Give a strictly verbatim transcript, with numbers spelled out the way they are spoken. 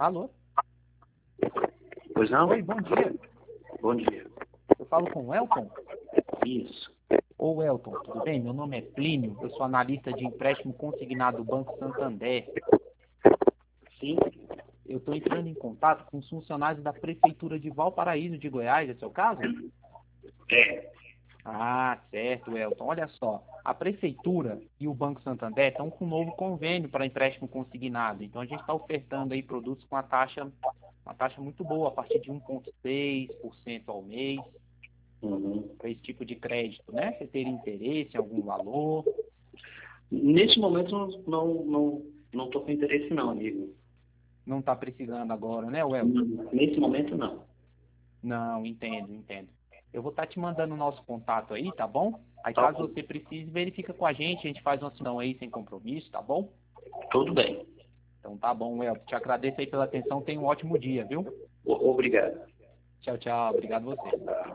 Alô? Pois não? Oi, bom dia. Bom dia. Eu falo com o Elton? Isso. Ô, Elton, tudo bem? Meu nome é Plínio, eu sou analista de empréstimo consignado do Banco Santander. Sim? Eu estou entrando em contato com os funcionários da Prefeitura de Valparaíso de Goiás, é seu caso? É. Ah, certo, Elton. Olha só, a Prefeitura e o Banco Santander estão com um novo convênio para empréstimo consignado. Então a gente está ofertando aí produtos com a taxa, uma taxa muito boa, a partir de um vírgula seis por cento ao mês, Uhum. para esse tipo de crédito, né? Você ter interesse em algum valor? Nesse momento não não não não estou com interesse não, amigo. Não está precisando agora, né, Elton? Não. Nesse momento não. Não, entendo, entendo. Eu vou estar te mandando o nosso contato aí, tá bom? Aí Tá caso bom. você precise, verifica com a gente, a gente faz uma ação aí sem compromisso, tá bom? Tudo bem. Então tá bom, Elton. Te agradeço aí pela atenção, tenha um ótimo dia, viu? O- Obrigado. Tchau, tchau. Obrigado você.